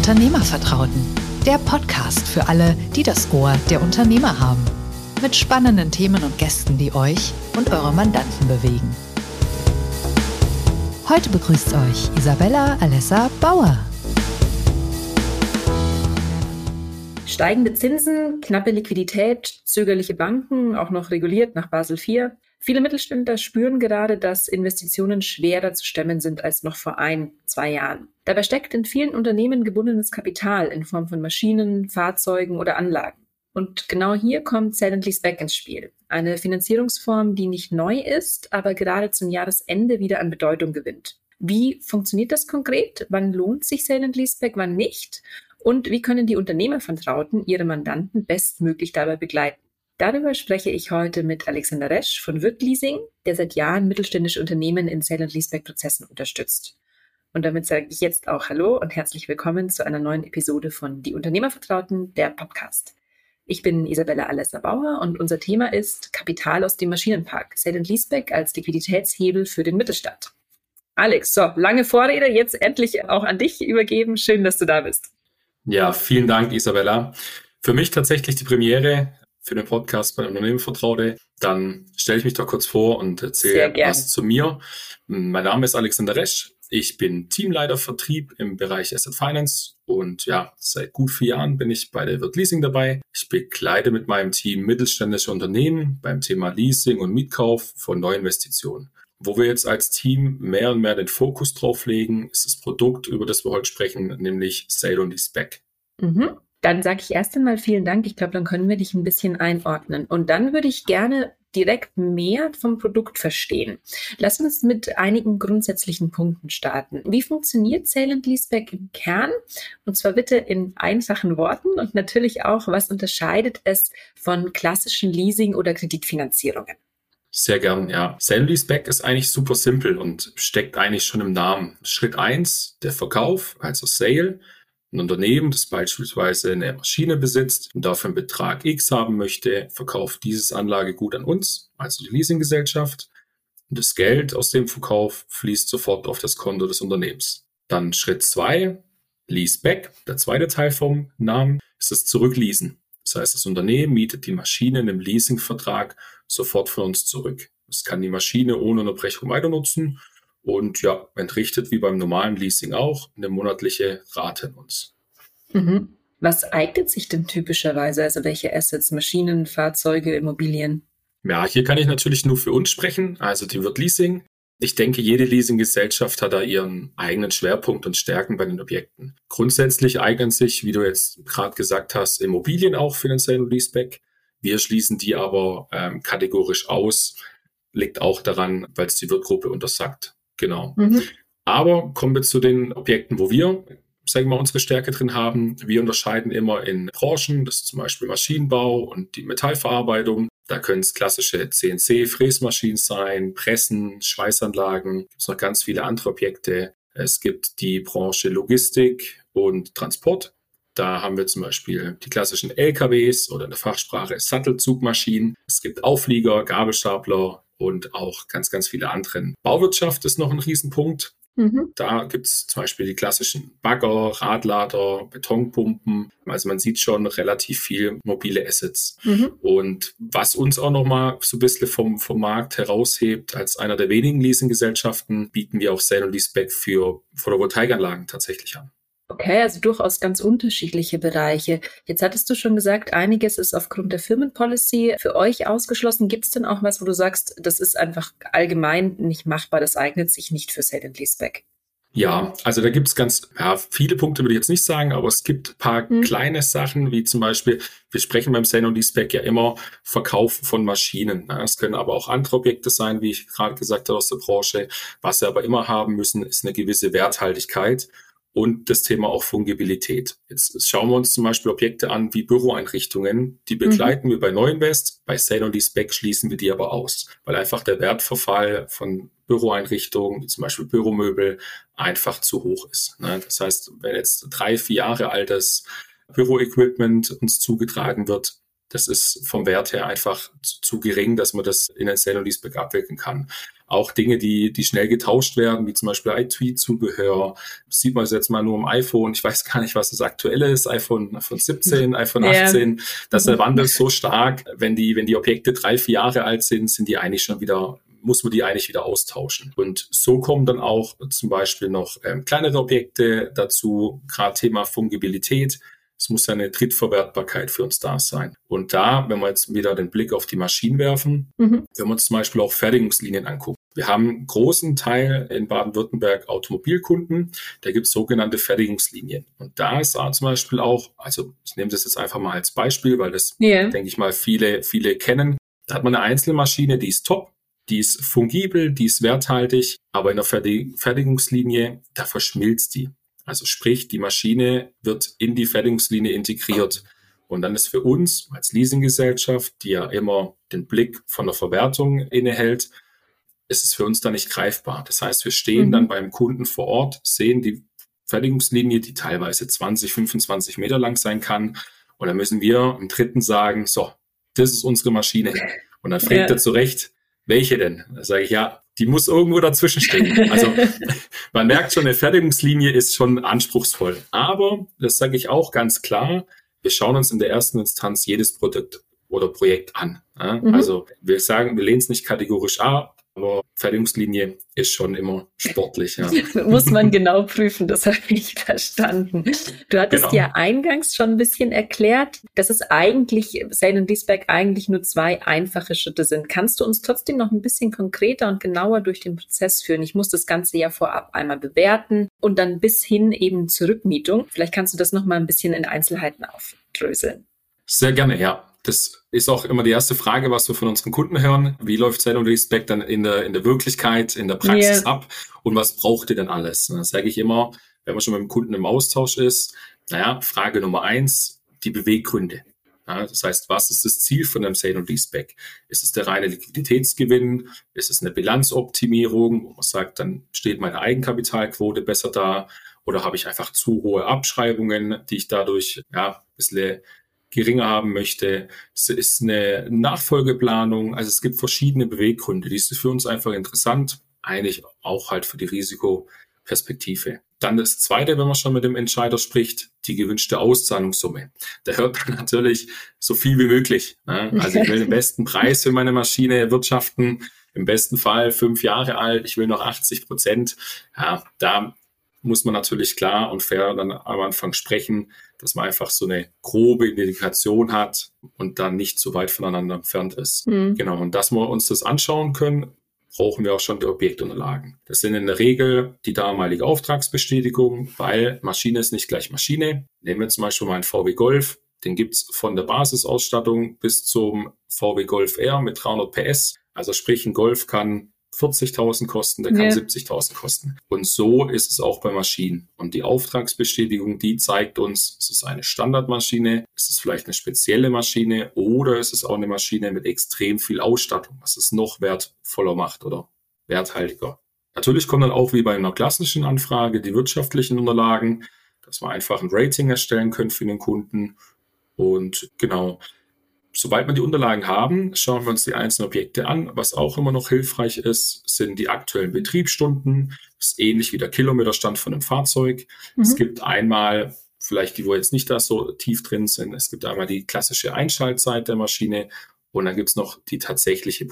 Unternehmervertrauten, der Podcast für alle, die das Ohr der Unternehmer haben. Mit spannenden Themen und Gästen, die euch und eure Mandanten bewegen. Heute begrüßt euch Isabella Alessa Bauer. Steigende Zinsen, knappe Liquidität, zögerliche Banken, auch noch reguliert nach Basel IV. Viele Mittelständler spüren gerade, dass Investitionen schwerer zu stemmen sind als noch vor 1-2 Jahren. Dabei steckt in vielen Unternehmen gebundenes Kapital in Form von Maschinen, Fahrzeugen oder Anlagen. Und genau hier kommt Sale and Leaseback ins Spiel. Eine Finanzierungsform, die nicht neu ist, aber gerade zum Jahresende wieder an Bedeutung gewinnt. Wie funktioniert das konkret? Wann lohnt sich Sale and Leaseback, wann nicht? Und wie können die Unternehmervertrauten ihre Mandanten bestmöglich dabei begleiten? Darüber spreche ich heute mit Alexander Resch von Würth Leasing, der seit Jahren mittelständische Unternehmen in Sale and Leaseback-Prozessen unterstützt. Und damit sage ich jetzt auch Hallo und herzlich willkommen zu einer neuen Episode von Die Unternehmervertrauten, der Podcast. Ich bin Isabella Alessa Bauer und unser Thema ist Kapital aus dem Maschinenpark, Sale and Leaseback als Liquiditätshebel für den Mittelstand. Alex, so, lange Vorrede, jetzt endlich auch an dich übergeben. Schön, dass du da bist. Ja, vielen Dank, Isabella. Für mich tatsächlich die Premiere für den Podcast bei Unternehmervertraute. Dann stelle ich mich doch kurz vor und erzähle was zu mir. Mein Name ist Alexander Resch. Ich bin Teamleiter Vertrieb im Bereich Asset Finance und ja, seit gut 4 Jahren bin ich bei der Würth Leasing dabei. Ich begleite mit meinem Team mittelständische Unternehmen beim Thema Leasing und Mietkauf von Neuinvestitionen. Wo wir jetzt als Team mehr und mehr den Fokus drauf legen, ist das Produkt, über das wir heute sprechen, nämlich Sale and Leaseback. Dann sage ich erst einmal vielen Dank. Ich glaube, dann können wir dich ein bisschen einordnen. Und dann würde ich gerne direkt mehr vom Produkt verstehen. Lass uns mit einigen grundsätzlichen Punkten starten. Wie funktioniert Sale and Leaseback im Kern? Und zwar bitte in einfachen Worten und natürlich auch, was unterscheidet es von klassischen Leasing- oder Kreditfinanzierungen? Sehr gern, ja. Sale and Leaseback ist eigentlich super simpel und steckt eigentlich schon im Namen. Schritt 1, der Verkauf, also Sale. Ein Unternehmen, das beispielsweise eine Maschine besitzt und dafür einen Betrag X haben möchte, verkauft dieses Anlagegut an uns, also die Leasinggesellschaft. Und das Geld aus dem Verkauf fließt sofort auf das Konto des Unternehmens. Dann Schritt 2, Leaseback, der zweite Teil vom Namen, ist das Zurückleasen. Das heißt, das Unternehmen mietet die Maschine in einem Leasingvertrag sofort von uns zurück. Es kann die Maschine ohne Unterbrechung weiter nutzen und ja, entrichtet wie beim normalen Leasing auch eine monatliche Rate an uns. Was eignet sich denn typischerweise? Also welche Assets, Maschinen, Fahrzeuge, Immobilien? Ja, hier kann ich natürlich nur für uns sprechen, also die Würth Leasing. Ich denke, jede Leasinggesellschaft hat da ihren eigenen Schwerpunkt und Stärken bei den Objekten. Grundsätzlich eignen sich, wie du jetzt gerade gesagt hast, Immobilien auch für den Sale and Leaseback. Wir schließen die aber kategorisch aus. Liegt auch daran, weil es die Würth-Gruppe untersagt. Genau. Aber kommen wir zu den Objekten, wo wir, sagen wir mal, unsere Stärke drin haben. Wir unterscheiden immer in Branchen, das ist zum Beispiel Maschinenbau und die Metallverarbeitung. Da können es klassische CNC-Fräsmaschinen sein, Pressen, Schweißanlagen. Es gibt noch ganz viele andere Objekte. Es gibt die Branche Logistik und Transport. Da haben wir zum Beispiel die klassischen LKWs oder in der Fachsprache Sattelzugmaschinen. Es gibt Auflieger, Gabelstapler und auch ganz, ganz viele andere. Bauwirtschaft ist noch ein Riesenpunkt. Da gibt es zum Beispiel die klassischen Bagger, Radlader, Betonpumpen. Also man sieht schon relativ viel mobile Assets. Und was uns auch nochmal so ein bisschen vom Markt heraushebt, als einer der wenigen Leasinggesellschaften, bieten wir auch Sale and Leaseback für Photovoltaikanlagen tatsächlich an. Okay, also durchaus ganz unterschiedliche Bereiche. Jetzt hattest du schon gesagt, einiges ist aufgrund der Firmenpolicy für euch ausgeschlossen. Gibt es denn auch was, wo du sagst, das ist einfach allgemein nicht machbar, das eignet sich nicht für Sale and Leaseback? Ja, also da gibt es ganz viele Punkte, würde ich jetzt nicht sagen, aber es gibt ein paar kleine Sachen, wie zum Beispiel, wir sprechen beim Sale and Leaseback ja immer Verkauf von Maschinen. Es können aber auch andere Objekte sein, wie ich gerade gesagt habe aus der Branche. Was wir aber immer haben müssen, ist eine gewisse Werthaltigkeit. Und das Thema auch Fungibilität. Jetzt schauen wir uns zum Beispiel Objekte an wie Büroeinrichtungen. Die begleiten wir bei Neuinvest. Bei Sale and Leaseback schließen wir die aber aus, weil einfach der Wertverfall von Büroeinrichtungen, wie zum Beispiel Büromöbel, einfach zu hoch ist. Das heißt, wenn jetzt 3-4 Jahre altes Büroequipment uns zugetragen wird, Das ist vom Wert her einfach zu gering, dass man das in ein Sale und Leaseback abwickeln kann. Auch Dinge, die schnell getauscht werden, wie zum Beispiel IT-Zubehör, sieht man jetzt mal nur im iPhone. Ich weiß gar nicht, was das aktuelle ist. iPhone 17, iPhone 18. Das Wandel ist so stark. Wenn die Objekte 3-4 Jahre alt sind, muss man die eigentlich wieder austauschen. Und so kommen dann auch zum Beispiel noch kleinere Objekte dazu, gerade Thema Fungibilität. Es muss ja eine Drittverwertbarkeit für uns da sein. Und da, wenn wir jetzt wieder den Blick auf die Maschinen werfen, wenn wir uns zum Beispiel auch Fertigungslinien angucken. Wir haben einen großen Teil in Baden-Württemberg Automobilkunden, da gibt es sogenannte Fertigungslinien. Und da ist zum Beispiel auch, also ich nehme das jetzt einfach mal als Beispiel, weil das, denke ich mal, viele kennen. Da hat man eine Einzelmaschine, die ist top, die ist fungibel, die ist werthaltig, aber in der Fertigungslinie, da verschmilzt die. Also sprich, die Maschine wird in die Fertigungslinie integriert. Und dann ist für uns als Leasinggesellschaft, die ja immer den Blick von der Verwertung innehält, ist es für uns dann nicht greifbar. Das heißt, wir stehen dann beim Kunden vor Ort, sehen die Fertigungslinie, die teilweise 20, 25 Meter lang sein kann. Und dann müssen wir im Dritten sagen, so, das ist unsere Maschine. Und dann fragt er zu Recht, welche denn? Da sage ich, ja, die muss irgendwo dazwischen stehen. Also man merkt schon, eine Fertigungslinie ist schon anspruchsvoll. Aber, das sage ich auch ganz klar, wir schauen uns in der ersten Instanz jedes Produkt oder Projekt an. Ja? Also wir lehnen es nicht kategorisch ab, aber Fertigungslinie ist schon immer sportlich. Ja. Muss man genau prüfen, das habe ich verstanden. Du hattest ja eingangs schon ein bisschen erklärt, dass es eigentlich, Sale und Leaseback eigentlich nur 2 einfache Schritte sind. Kannst du uns trotzdem noch ein bisschen konkreter und genauer durch den Prozess führen? Ich muss das Ganze ja vorab einmal bewerten und dann bis hin eben zur Rückmietung. Vielleicht kannst du das noch mal ein bisschen in Einzelheiten aufdröseln. Sehr gerne, ja. Das ist auch immer die erste Frage, was wir von unseren Kunden hören. Wie läuft Sale und Leaseback dann in der Wirklichkeit, in der Praxis ab? Und was braucht ihr denn alles? Da sage ich immer, wenn man schon mit dem Kunden im Austausch ist, Frage Nummer 1, die Beweggründe. Ja, das heißt, was ist das Ziel von einem Sale und Leaseback? Ist es der reine Liquiditätsgewinn? Ist es eine Bilanzoptimierung, wo man sagt, dann steht meine Eigenkapitalquote besser da? Oder habe ich einfach zu hohe Abschreibungen, die ich dadurch ein bisschen geringer haben möchte? Es ist eine Nachfolgeplanung. Also es gibt verschiedene Beweggründe. Die ist für uns einfach interessant. Eigentlich auch halt für die Risikoperspektive. Dann das Zweite, wenn man schon mit dem Entscheider spricht, die gewünschte Auszahlungssumme. Da hört man natürlich so viel wie möglich. Also ich will den besten Preis für meine Maschine erwirtschaften. Im besten Fall 5 Jahre alt. Ich will noch 80%. Ja, da muss man natürlich klar und fair dann am Anfang sprechen, dass man einfach so eine grobe Indikation hat und dann nicht so weit voneinander entfernt ist. Genau, und dass wir uns das anschauen können, brauchen wir auch schon die Objektunterlagen. Das sind in der Regel die damalige Auftragsbestätigung, weil Maschine ist nicht gleich Maschine. Nehmen wir zum Beispiel mal einen VW Golf, den gibt's von der Basisausstattung bis zum VW Golf R mit 300 PS. Also sprich, ein Golf kann 40.000 kosten, der kann 70.000 kosten. Und so ist es auch bei Maschinen. Und die Auftragsbestätigung, die zeigt uns, ist es eine Standardmaschine, ist es vielleicht eine spezielle Maschine oder ist es auch eine Maschine mit extrem viel Ausstattung, was es noch wertvoller macht oder werthaltiger. Natürlich kommen dann auch wie bei einer klassischen Anfrage die wirtschaftlichen Unterlagen, dass wir einfach ein Rating erstellen können für den Kunden. Und genau, sobald wir die Unterlagen haben, schauen wir uns die einzelnen Objekte an. Was auch immer noch hilfreich ist, sind die aktuellen Betriebsstunden. Das ist ähnlich wie der Kilometerstand von einem Fahrzeug. Es gibt einmal, vielleicht die, wo jetzt nicht da so tief drin sind, es gibt einmal die klassische Einschaltzeit der Maschine und dann gibt es noch die tatsächliche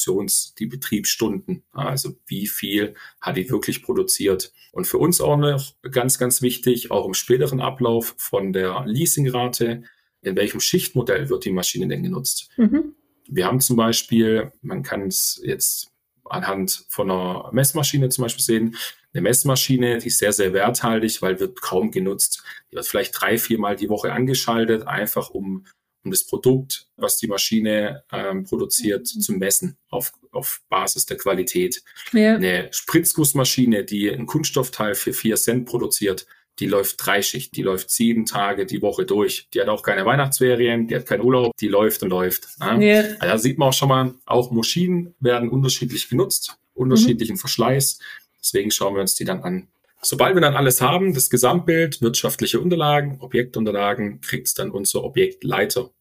die Betriebsstunden. Also wie viel hat die wirklich produziert. Und für uns auch noch ganz, ganz wichtig, auch im späteren Ablauf von der Leasingrate, in welchem Schichtmodell wird die Maschine denn genutzt? Wir haben zum Beispiel, man kann es jetzt anhand von einer Messmaschine zum Beispiel sehen, eine Messmaschine, die ist sehr, sehr werthaltig, weil wird kaum genutzt. Die wird vielleicht 3-4 Mal die Woche angeschaltet, einfach um das Produkt, was die Maschine produziert, zu messen auf Basis der Qualität. Eine Spritzgussmaschine, die einen Kunststoffteil für 4 Cent produziert, die läuft 3 Schichten, die läuft 7 Tage die Woche durch. Die hat auch keine Weihnachtsferien, die hat keinen Urlaub, die läuft und läuft. Also da sieht man auch schon mal, auch Maschinen werden unterschiedlich genutzt, unterschiedlichen Verschleiß. Deswegen schauen wir uns die dann an. Sobald wir dann alles haben, das Gesamtbild, wirtschaftliche Unterlagen, Objektunterlagen, kriegt es dann unser Objektleiter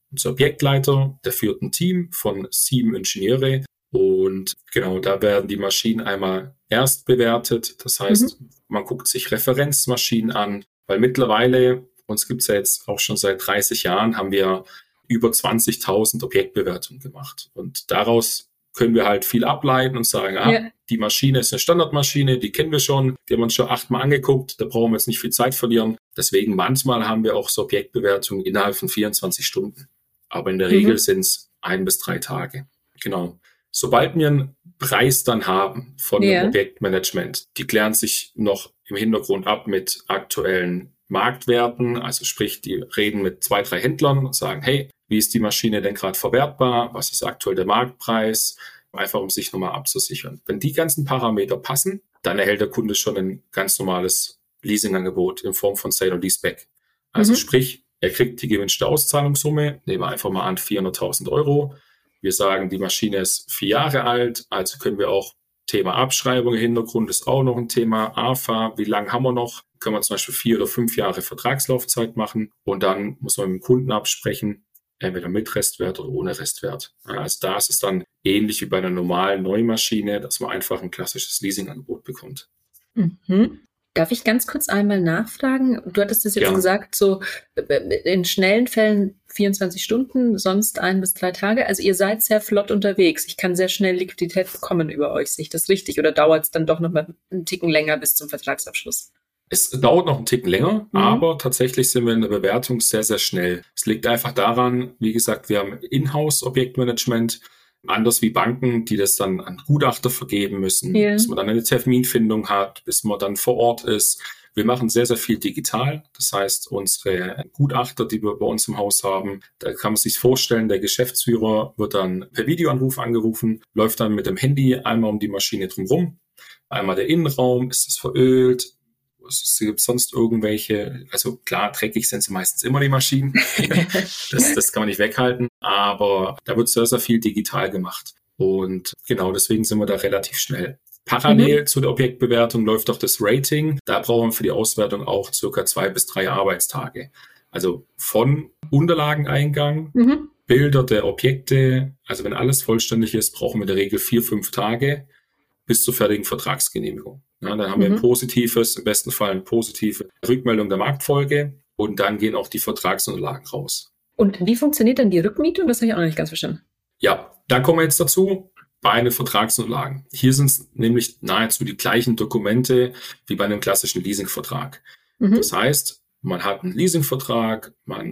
unser Objektleiter, der führt ein Team von 7 Ingenieure und genau, da werden die Maschinen einmal erst bewertet. Das heißt, man guckt sich Referenzmaschinen an, weil mittlerweile, uns gibt es ja jetzt auch schon seit 30 Jahren, haben wir über 20.000 Objektbewertungen gemacht. Und daraus können wir halt viel ableiten und sagen, die Maschine ist eine Standardmaschine, die kennen wir schon, die haben wir uns schon 8-mal angeguckt, da brauchen wir jetzt nicht viel Zeit verlieren. Deswegen manchmal haben wir auch so Objektbewertungen innerhalb von 24 Stunden. Aber in der Regel sind es 1 bis 3 Tage. Genau. Sobald wir einen Preis dann haben von dem Objektmanagement, die klären sich noch im Hintergrund ab mit aktuellen Marktwerten, also sprich, die reden mit 2, 3 Händlern und sagen, hey, wie ist die Maschine denn gerade verwertbar? Was ist aktuell der Marktpreis? Einfach um sich nochmal abzusichern. Wenn die ganzen Parameter passen, dann erhält der Kunde schon ein ganz normales Leasingangebot in Form von Sale und Leaseback. Also sprich, er kriegt die gewünschte Auszahlungssumme, nehmen wir einfach mal an 400.000 Euro. Wir sagen, die Maschine ist 4 Jahre alt, also können wir auch Thema Abschreibung im Hintergrund ist auch noch ein Thema. AFA, wie lange haben wir noch? Können wir zum Beispiel 4 oder 5 Jahre Vertragslaufzeit machen und dann muss man mit dem Kunden absprechen, entweder mit Restwert oder ohne Restwert. Also da ist es dann ähnlich wie bei einer normalen Neumaschine, dass man einfach ein klassisches Leasingangebot bekommt. Darf ich ganz kurz einmal nachfragen? Du hattest es jetzt gesagt, so in schnellen Fällen 24 Stunden, sonst 1 bis 3 Tage. Also ihr seid sehr flott unterwegs. Ich kann sehr schnell Liquidität bekommen über euch. Sehe ich das richtig? Oder dauert es dann doch noch mal einen Ticken länger bis zum Vertragsabschluss? Es dauert noch einen Ticken länger, aber tatsächlich sind wir in der Bewertung sehr, sehr schnell. Es liegt einfach daran, wie gesagt, wir haben Inhouse-Objektmanagement, anders wie Banken, die das dann an Gutachter vergeben müssen, bis man dann eine Terminfindung hat, bis man dann vor Ort ist. Wir machen sehr, sehr viel digital. Das heißt, unsere Gutachter, die wir bei uns im Haus haben, da kann man sich vorstellen, der Geschäftsführer wird dann per Videoanruf angerufen, läuft dann mit dem Handy einmal um die Maschine drumherum, einmal der Innenraum, ist es verölt, es gibt sonst irgendwelche, also klar, dreckig sind sie meistens immer die Maschinen, das kann man nicht weghalten, aber da wird sehr, sehr viel digital gemacht und genau deswegen sind wir da relativ schnell. Parallel zu der Objektbewertung läuft auch das Rating, da brauchen wir für die Auswertung auch circa 2 bis 3 Arbeitstage. Also von Unterlageneingang, Bilder der Objekte, also wenn alles vollständig ist, brauchen wir in der Regel 4, 5 Tage bis zur fertigen Vertragsgenehmigung. Ja, dann haben wir ein positives, im besten Fall eine positive Rückmeldung der Marktfolge und dann gehen auch die Vertragsunterlagen raus. Und wie funktioniert dann die Rückmietung? Das habe ich auch noch nicht ganz verstanden. Ja, da kommen wir jetzt dazu bei den Vertragsunterlagen. Hier sind es nämlich nahezu die gleichen Dokumente wie bei einem klassischen Leasingvertrag. Das heißt, man hat einen Leasingvertrag,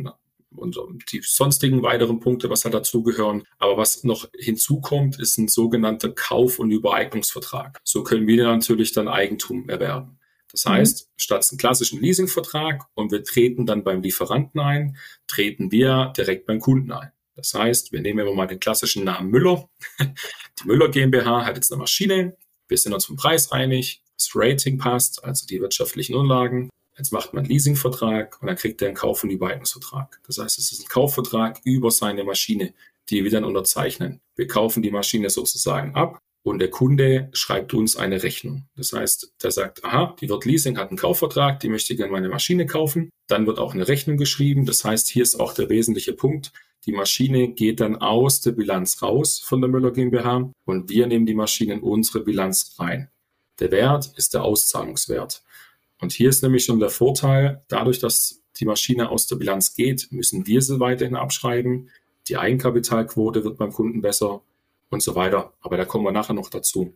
und die sonstigen weiteren Punkte, was halt dazugehören. Aber was noch hinzukommt, ist ein sogenannter Kauf- und Übereignungsvertrag. So können wir natürlich dann Eigentum erwerben. Das heißt, statt einem klassischen Leasingvertrag und wir treten dann beim Lieferanten ein, treten wir direkt beim Kunden ein. Das heißt, wir nehmen immer mal den klassischen Namen Müller. Die Müller GmbH hat jetzt eine Maschine. Wir sind uns vom Preis einig. Das Rating passt, also die wirtschaftlichen Unterlagen. Jetzt macht man einen Leasingvertrag und dann kriegt er einen Kauf- und Übereignungsvertrag. Das heißt, es ist ein Kaufvertrag über seine Maschine, die wir dann unterzeichnen. Wir kaufen die Maschine sozusagen ab und der Kunde schreibt uns eine Rechnung. Das heißt, der sagt, aha, die Wirth Leasing hat einen Kaufvertrag, die möchte gerne meine Maschine kaufen. Dann wird auch eine Rechnung geschrieben. Das heißt, hier ist auch der wesentliche Punkt. Die Maschine geht dann aus der Bilanz raus von der Müller GmbH und wir nehmen die Maschine in unsere Bilanz rein. Der Wert ist der Auszahlungswert. Und hier ist nämlich schon der Vorteil, dadurch, dass die Maschine aus der Bilanz geht, müssen wir sie weiterhin abschreiben. Die Eigenkapitalquote wird beim Kunden besser und so weiter. Aber da kommen wir nachher noch dazu.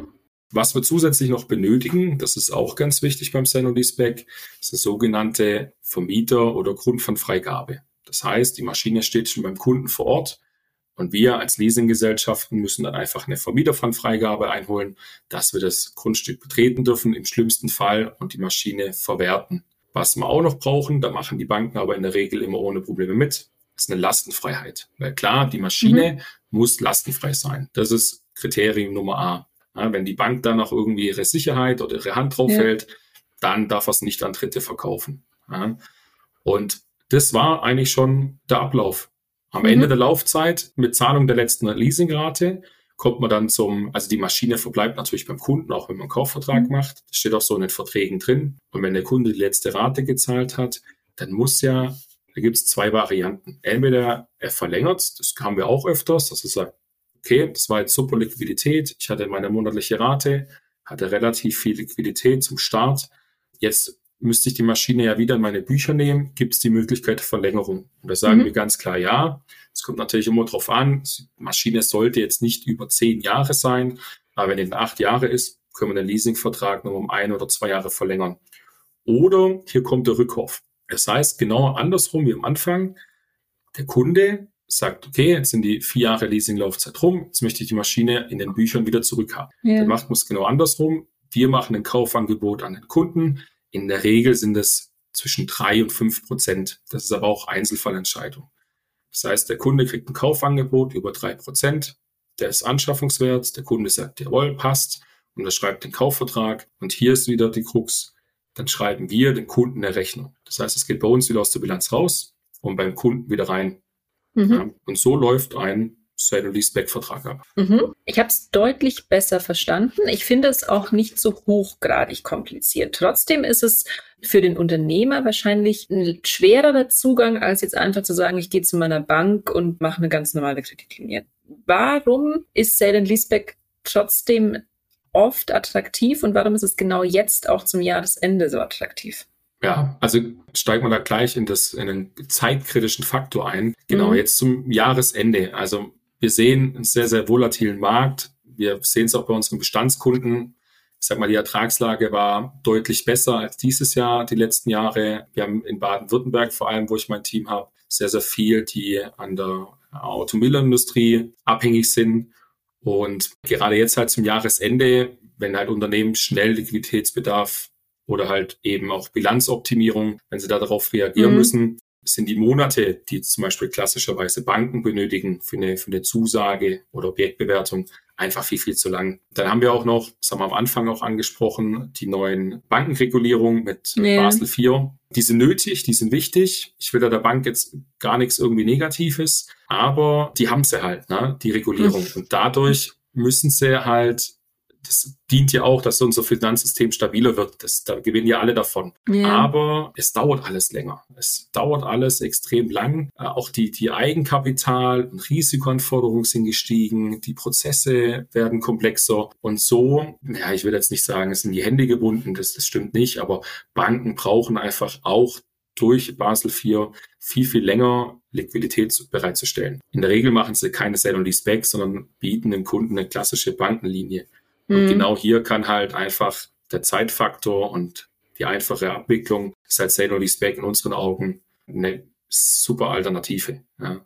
Was wir zusätzlich noch benötigen, das ist auch ganz wichtig beim Sale und Leaseback, ist eine sogenannte Vermieter- oder Grundpfandfreigabe. Das heißt, die Maschine steht schon beim Kunden vor Ort. Und wir als Leasinggesellschaften müssen dann einfach eine Vermieterpfandfreigabe einholen, dass wir das Grundstück betreten dürfen, im schlimmsten Fall, und die Maschine verwerten. Was wir auch noch brauchen, da machen die Banken aber in der Regel immer ohne Probleme mit, ist eine Lastenfreiheit. Weil klar, die Maschine muss lastenfrei sein. Das ist Kriterium Nummer A. Ja, wenn die Bank dann noch irgendwie ihre Sicherheit oder ihre Hand drauf hält, dann darf er es nicht an Dritte verkaufen. Ja. Und das war eigentlich schon der Ablauf. Am Ende der Laufzeit, mit Zahlung der letzten Leasingrate, kommt man dann also die Maschine verbleibt natürlich beim Kunden, auch wenn man einen Kaufvertrag macht. Das steht auch so in den Verträgen drin. Und wenn der Kunde die letzte Rate gezahlt hat, dann muss ja Da gibt es 2 Varianten. Entweder er verlängert, das haben wir auch öfters, dass er sagt, okay, das war jetzt super Liquidität, ich hatte meine monatliche Rate, hatte relativ viel Liquidität zum Start. Jetzt müsste ich die Maschine ja wieder in meine Bücher nehmen, gibt es die Möglichkeit der Verlängerung. Und da sagen wir ganz klar ja. Es kommt natürlich immer drauf an, die Maschine sollte jetzt nicht über 10 Jahre sein, aber wenn die 8 Jahre ist, können wir den Leasingvertrag nur um 1 oder 2 Jahre verlängern. Oder hier kommt der Rückkauf. Das heißt, genau andersrum wie am Anfang, der Kunde sagt, okay, jetzt sind die 4 Jahre Leasinglaufzeit rum, jetzt möchte ich die Maschine in den Büchern wieder zurückhaben. Ja. Dann macht man es genau andersrum. Wir machen ein Kaufangebot an den Kunden. In der Regel sind es zwischen 3 und 5%. Das ist aber auch Einzelfallentscheidung. Das heißt, der Kunde kriegt ein Kaufangebot über 3%. Der ist Anschaffungswert. Der Kunde sagt, jawohl, passt. Unterschreibt den Kaufvertrag. Und hier ist wieder die Krux. Dann schreiben wir den Kunden eine Rechnung. Das heißt, es geht bei uns wieder aus der Bilanz raus und beim Kunden wieder rein. Ja, und so läuft ein Sale- und Leaseback-Vertrag ab. Ich habe es deutlich besser verstanden. Ich finde es auch nicht so hochgradig kompliziert. Trotzdem ist es für den Unternehmer wahrscheinlich ein schwererer Zugang, als jetzt einfach zu sagen, ich gehe zu meiner Bank und mache eine ganz normale Kreditlinie. Warum ist Sale and Leaseback trotzdem oft attraktiv und warum ist es genau jetzt auch zum Jahresende so attraktiv? Ja, also steigen wir da gleich in einen zeitkritischen Faktor ein. Genau, jetzt zum Jahresende. Also wir sehen einen sehr, sehr volatilen Markt. Wir sehen es auch bei unseren Bestandskunden. Ich sag mal, die Ertragslage war deutlich besser als dieses Jahr, die letzten Jahre. Wir haben in Baden-Württemberg vor allem, wo ich mein Team habe, sehr, sehr viel, die an der Automobilindustrie abhängig sind. Und gerade jetzt halt zum Jahresende, wenn halt Unternehmen schnell Liquiditätsbedarf oder halt eben auch Bilanzoptimierung, wenn sie da darauf reagieren müssen, sind die Monate, die zum Beispiel klassischerweise Banken benötigen für eine Zusage oder Objektbewertung, einfach viel, viel zu lang. Dann haben wir auch noch, das haben wir am Anfang auch angesprochen, die neuen Bankenregulierungen mit Basel IV. Die sind nötig, die sind wichtig. Ich will da der Bank jetzt gar nichts irgendwie Negatives, aber die haben sie halt, ne, die Regulierung. Und dadurch müssen sie halt, das dient ja auch, dass unser Finanzsystem stabiler wird. Da gewinnen ja alle davon. Ja. Aber es dauert alles länger. Es dauert alles extrem lang. Auch die Eigenkapital- und Risikoanforderungen sind gestiegen. Die Prozesse werden komplexer. Und so, ja, ich will jetzt nicht sagen, es sind die Hände gebunden. Das stimmt nicht. Aber Banken brauchen einfach auch durch Basel IV viel, viel länger Liquidität bereitzustellen. In der Regel machen sie keine Sale und Leaseback, sondern bieten dem Kunden eine klassische Bankenlinie. Und genau hier kann halt einfach der Zeitfaktor und die einfache Abwicklung, ist halt Sale und Leaseback in unseren Augen eine super Alternative. Ja.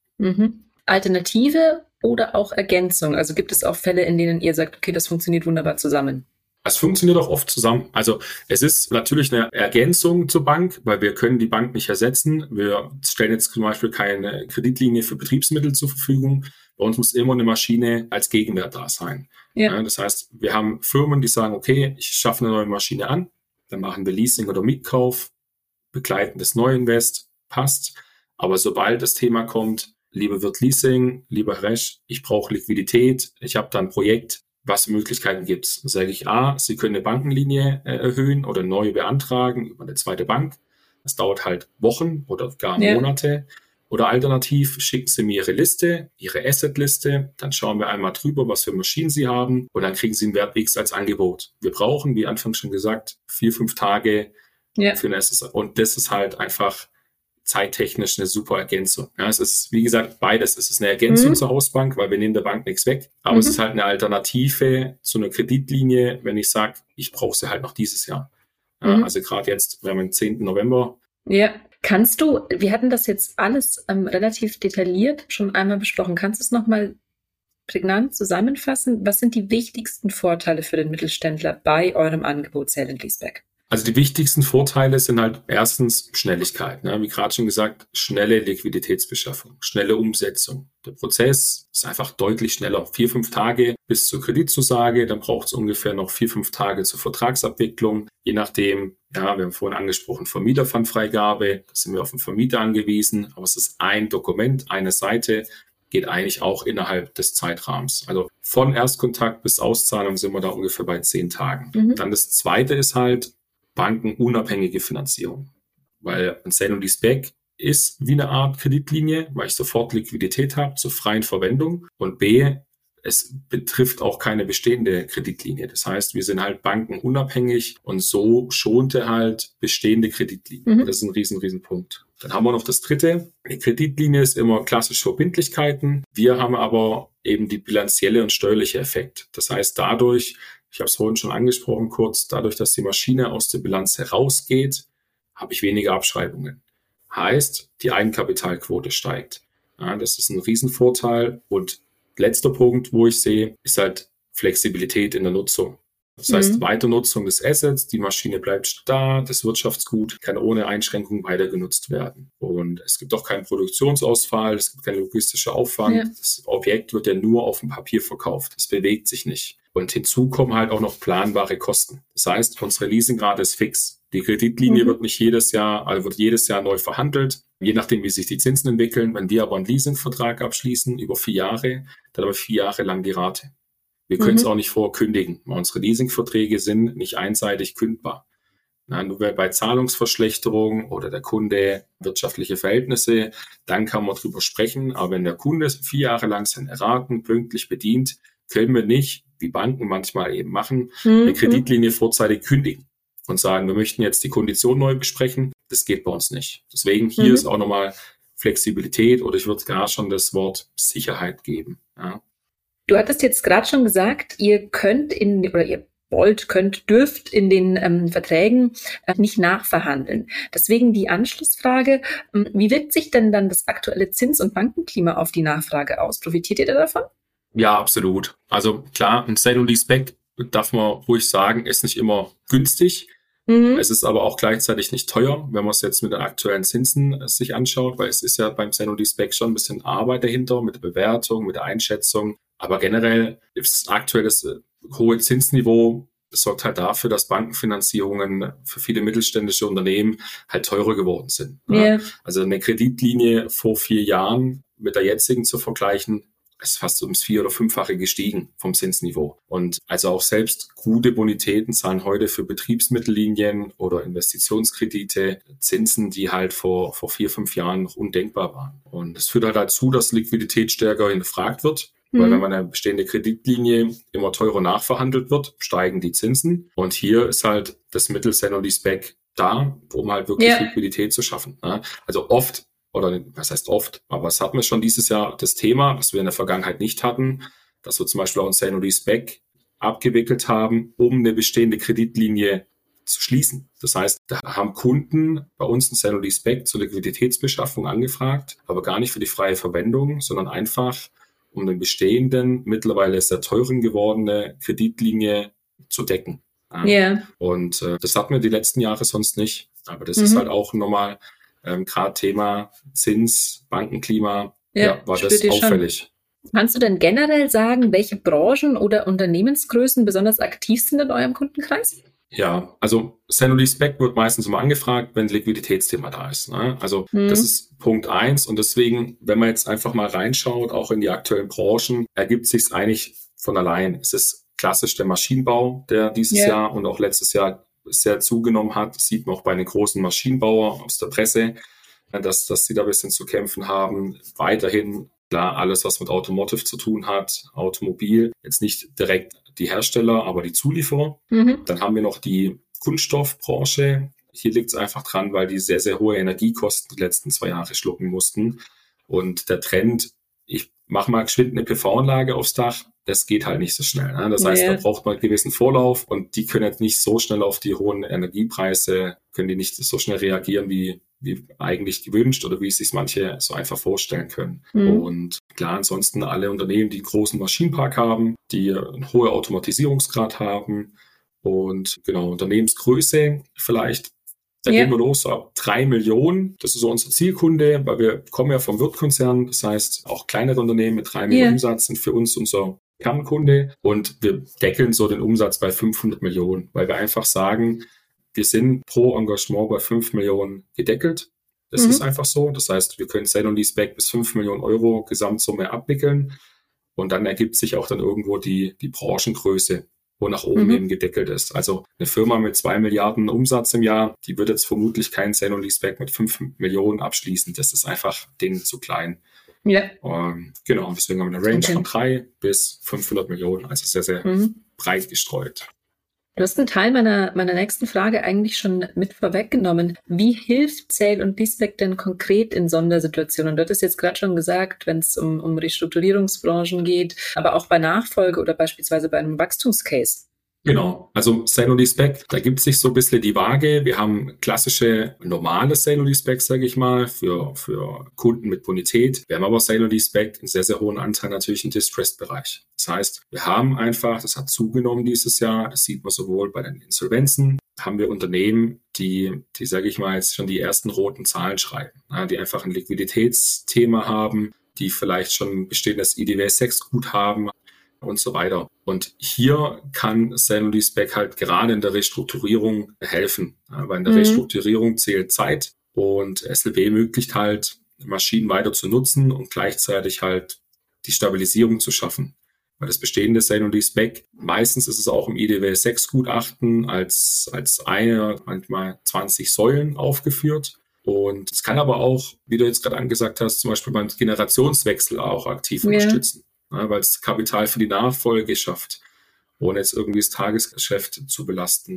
Alternative oder auch Ergänzung? Also gibt es auch Fälle, in denen ihr sagt, okay, das funktioniert wunderbar zusammen? Es funktioniert auch oft zusammen. Also es ist natürlich eine Ergänzung zur Bank, weil wir können die Bank nicht ersetzen. Wir stellen jetzt zum Beispiel keine Kreditlinie für Betriebsmittel zur Verfügung. Bei uns muss immer eine Maschine als Gegenwert da sein. Ja. Das heißt, wir haben Firmen, die sagen, okay, ich schaffe eine neue Maschine an, dann machen wir Leasing oder Mietkauf, begleiten das Neuinvest, passt. Aber sobald das Thema kommt, lieber wird Leasing, lieber Herr Resch, ich brauche Liquidität, ich habe da ein Projekt, was für Möglichkeiten gibt es? Dann sage ich, Sie können eine Bankenlinie erhöhen oder neu beantragen über eine zweite Bank. Das dauert halt Wochen oder gar Monate. Oder alternativ schicken Sie mir Ihre Liste, Ihre Asset-Liste, dann schauen wir einmal drüber, was für Maschinen Sie haben und dann kriegen Sie einen Wert X als Angebot. Wir brauchen, wie anfangs schon gesagt, 4-5 Tage für ein SSA. Und das ist halt einfach zeittechnisch eine super Ergänzung. Ja, es ist, wie gesagt, beides. Es ist eine Ergänzung zur Hausbank, weil wir nehmen der Bank nichts weg. Aber es ist halt eine Alternative zu einer Kreditlinie, wenn ich sage, ich brauche sie halt noch dieses Jahr. Ja, also gerade jetzt, wir haben den 10. November. Ja. Kannst du, wir hatten das jetzt alles relativ detailliert schon einmal besprochen. Kannst du es nochmal prägnant zusammenfassen? Was sind die wichtigsten Vorteile für den Mittelständler bei eurem Angebot Sale and Leaseback? Also die wichtigsten Vorteile sind halt erstens Schnelligkeit. Ne? Wie gerade schon gesagt, schnelle Liquiditätsbeschaffung, schnelle Umsetzung. Der Prozess ist einfach deutlich schneller. 4-5 Tage bis zur Kreditzusage, dann braucht es ungefähr noch 4-5 Tage zur Vertragsabwicklung. Je nachdem, ja, wir haben vorhin angesprochen, Vermieterpfandfreigabe, da sind wir auf den Vermieter angewiesen, aber es ist ein Dokument, eine Seite, geht eigentlich auch innerhalb des Zeitrahmens. Also von Erstkontakt bis Auszahlung sind wir da ungefähr bei 10 Tagen. Dann das Zweite ist halt bankenunabhängige Finanzierung. Weil ein Sale und Leaseback ist wie eine Art Kreditlinie, weil ich sofort Liquidität habe zur freien Verwendung. Und B, es betrifft auch keine bestehende Kreditlinie. Das heißt, wir sind halt bankenunabhängig und so schont er halt bestehende Kreditlinien. Das ist ein riesen Punkt. Dann haben wir noch das dritte. Die Kreditlinie ist immer klassisch Verbindlichkeiten. Wir haben aber eben die bilanzielle und steuerliche Effekt. Das heißt, dadurch, ich habe es vorhin schon angesprochen kurz, dadurch, dass die Maschine aus der Bilanz herausgeht, habe ich weniger Abschreibungen. Heißt, die Eigenkapitalquote steigt. Ja, das ist ein Riesenvorteil. Und letzter Punkt, wo ich sehe, ist halt Flexibilität in der Nutzung. Das heißt, Weiternutzung des Assets, die Maschine bleibt da, das Wirtschaftsgut kann ohne Einschränkung weiter genutzt werden. Und es gibt auch keinen Produktionsausfall, es gibt keinen logistischen Aufwand. Ja. Das Objekt wird ja nur auf dem Papier verkauft. Es bewegt sich nicht. Und hinzu kommen halt auch noch planbare Kosten. Das heißt, unsere Leasingrate ist fix. Die Kreditlinie wird nicht jedes Jahr neu verhandelt, je nachdem, wie sich die Zinsen entwickeln. Wenn wir aber einen Leasingvertrag abschließen über 4 Jahre, dann aber 4 Jahre lang die Rate. Wir können es auch nicht vorkündigen. Unsere Leasingverträge sind nicht einseitig kündbar. Nur bei Zahlungsverschlechterung oder der Kunde wirtschaftliche Verhältnisse, dann kann man drüber sprechen. Aber wenn der Kunde 4 Jahre lang seine Raten pünktlich bedient, können wir nicht, wie Banken manchmal eben machen, eine Kreditlinie vorzeitig kündigen und sagen, wir möchten jetzt die Kondition neu besprechen. Das geht bei uns nicht. Deswegen hier ist auch nochmal Flexibilität oder ich würde gar schon das Wort Sicherheit geben. Ja. Du hattest jetzt gerade schon gesagt, ihr dürft in den Verträgen nicht nachverhandeln. Deswegen die Anschlussfrage, wie wirkt sich denn dann das aktuelle Zins- und Bankenklima auf die Nachfrage aus? Profitiert ihr da davon? Ja, absolut. Also klar, ein Sale und Leaseback, darf man ruhig sagen, ist nicht immer günstig. Es ist aber auch gleichzeitig nicht teuer, wenn man es jetzt mit den aktuellen Zinsen sich anschaut, weil es ist ja beim Sale und Leaseback schon ein bisschen Arbeit dahinter mit der Bewertung, mit der Einschätzung. Aber generell ist aktuell das hohe Zinsniveau, das sorgt halt dafür, dass Bankenfinanzierungen für viele mittelständische Unternehmen halt teurer geworden sind. Yeah. Also eine Kreditlinie vor 4 Jahren mit der jetzigen zu vergleichen, ist fast ums 4- oder 5-fache gestiegen vom Zinsniveau. Und also auch selbst gute Bonitäten zahlen heute für Betriebsmittellinien oder Investitionskredite Zinsen, die halt vor 4, 5 Jahren noch undenkbar waren. Und es führt halt dazu, dass Liquidität stärker hinterfragt wird. Weil wenn man eine bestehende Kreditlinie immer teurer nachverhandelt wird, steigen die Zinsen. Und hier ist halt das Mittel Sale und Leaseback da, um halt wirklich Liquidität zu schaffen. Also oft, oder was heißt oft, aber es hatten wir schon dieses Jahr das Thema, was wir in der Vergangenheit nicht hatten, dass wir zum Beispiel auch ein Sale und Leaseback abgewickelt haben, um eine bestehende Kreditlinie zu schließen. Das heißt, da haben Kunden bei uns ein Sale und Leaseback zur Liquiditätsbeschaffung angefragt, aber gar nicht für die freie Verwendung, sondern einfach um den bestehenden, mittlerweile sehr teuren gewordene Kreditlinie zu decken. Und das hatten wir die letzten Jahre sonst nicht. Aber das ist halt auch nochmal gerade Thema Zins, Bankenklima, war das auffällig. Schon. Kannst du denn generell sagen, welche Branchen oder Unternehmensgrößen besonders aktiv sind in eurem Kundenkreis? Ja, also Sale und Leaseback wird meistens immer angefragt, wenn ein Liquiditätsthema da ist. Also das ist Punkt 1 und deswegen, wenn man jetzt einfach mal reinschaut, auch in die aktuellen Branchen, ergibt sich es eigentlich von allein. Es ist klassisch der Maschinenbau, der dieses Jahr und auch letztes Jahr sehr zugenommen hat. Das sieht man auch bei den großen Maschinenbauern aus der Presse, dass sie da ein bisschen zu kämpfen haben. Weiterhin, klar, alles, was mit Automotive zu tun hat, Automobil, jetzt nicht direkt die Hersteller, aber die Zulieferer. Dann haben wir noch die Kunststoffbranche. Hier liegt es einfach dran, weil die sehr, sehr hohe Energiekosten die letzten 2 Jahre schlucken mussten. Und der Trend, ich mache mal geschwind eine PV-Anlage aufs Dach, das geht halt nicht so schnell. Das heißt, da braucht man einen gewissen Vorlauf und die können jetzt nicht so schnell auf die hohen Energiepreise, können die nicht so schnell reagieren, wie eigentlich gewünscht oder wie es sich manche so einfach vorstellen können. Und klar, ansonsten alle Unternehmen, die einen großen Maschinenpark haben, die einen hohen Automatisierungsgrad haben und genau, Unternehmensgröße vielleicht, da gehen wir los ab 3 Millionen. Das ist so unser Zielkunde, weil wir kommen ja vom Wirtkonzern. Das heißt, auch kleinere Unternehmen mit 3 Millionen Umsatz sind für uns unser Kernkunde. Und wir deckeln so den Umsatz bei 500 Millionen, weil wir einfach sagen, wir sind pro Engagement bei 5 Millionen gedeckelt. Das ist einfach so. Das heißt, wir können Sale und Leaseback bis 5 Millionen Euro Gesamtsumme abwickeln. Und dann ergibt sich auch dann irgendwo die Branchengröße, wo nach oben eben gedeckelt ist. Also eine Firma mit 2 Milliarden Umsatz im Jahr, die wird jetzt vermutlich kein Sale und Leaseback mit 5 Millionen abschließen. Das ist einfach denen zu klein. Ja. Genau, deswegen haben wir eine Range von 3 bis 500 Millionen, also sehr, sehr breit gestreut. Du hast einen Teil meiner nächsten Frage eigentlich schon mit vorweggenommen. Wie hilft Sale und Leaseback denn konkret in Sondersituationen? Du hattest jetzt gerade schon gesagt, wenn es um Restrukturierungsbranchen geht, aber auch bei Nachfolge oder beispielsweise bei einem Wachstumscase. Genau, also Sale und Leaseback, da gibt sich so ein bisschen die Waage. Wir haben klassische, normale Sale und Leaseback, sage ich mal, für Kunden mit Bonität. Wir haben aber Sale und Leaseback einen sehr, sehr hohen Anteil natürlich im Distressed-Bereich. Das heißt, wir haben einfach, das hat zugenommen dieses Jahr, das sieht man sowohl bei den Insolvenzen, haben wir Unternehmen, die sage ich mal, jetzt schon die ersten roten Zahlen schreiben, die einfach ein Liquiditätsthema haben, die vielleicht schon ein bestehendes IDW 6 Guthaben und so weiter. Und hier kann Sale und Leaseback halt gerade in der Restrukturierung helfen, weil in der Restrukturierung zählt Zeit und SLB ermöglicht halt, Maschinen weiter zu nutzen und gleichzeitig halt die Stabilisierung zu schaffen. Weil das bestehende Sale und Leaseback, meistens ist es auch im IDW 6 Gutachten als eine, manchmal 20 Säulen aufgeführt. Und es kann aber auch, wie du jetzt gerade angesagt hast, zum Beispiel beim Generationswechsel auch aktiv unterstützen. Weil es Kapital für die Nachfolge schafft, ohne jetzt irgendwie das Tagesgeschäft zu belasten.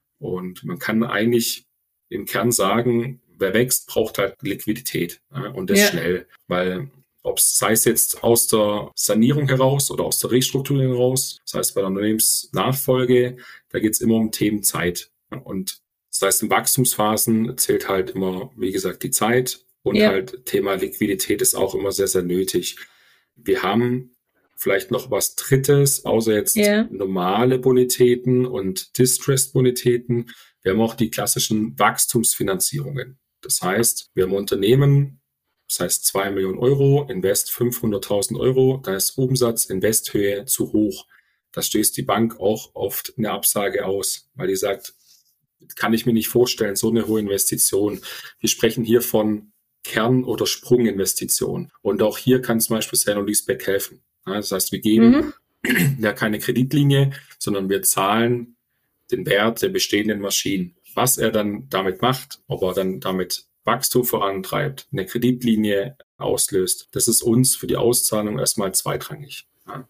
Und man kann eigentlich im Kern sagen, wer wächst, braucht halt Liquidität und das schnell. Weil sei es jetzt aus der Sanierung heraus oder aus der Restrukturierung heraus, das heißt bei der Unternehmensnachfolge, da geht es immer um Themen Zeit. Und das heißt, in Wachstumsphasen zählt halt immer, wie gesagt, die Zeit und halt Thema Liquidität ist auch immer sehr, sehr nötig. Wir haben vielleicht noch was Drittes, außer jetzt normale Bonitäten und Distressed-Bonitäten. Wir haben auch die klassischen Wachstumsfinanzierungen. Das heißt, wir haben Unternehmen, das heißt 2 Millionen Euro, Invest 500.000 Euro, da ist Umsatz, Investhöhe zu hoch. Da stößt die Bank auch oft eine Absage aus, weil die sagt, kann ich mir nicht vorstellen, so eine hohe Investition. Wir sprechen hier von Kern- oder Sprunginvestitionen. Und auch hier kann zum Beispiel Sale und Leaseback helfen. Das heißt, wir geben ja keine Kreditlinie, sondern wir zahlen den Wert der bestehenden Maschinen. Was er dann damit macht, ob er dann damit Wachstum vorantreibt, eine Kreditlinie auslöst, das ist uns für die Auszahlung erstmal zweitrangig.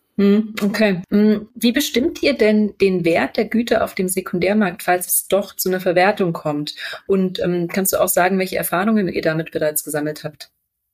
Okay. Wie bestimmt ihr denn den Wert der Güter auf dem Sekundärmarkt, falls es doch zu einer Verwertung kommt? Und kannst du auch sagen, welche Erfahrungen ihr damit bereits gesammelt habt?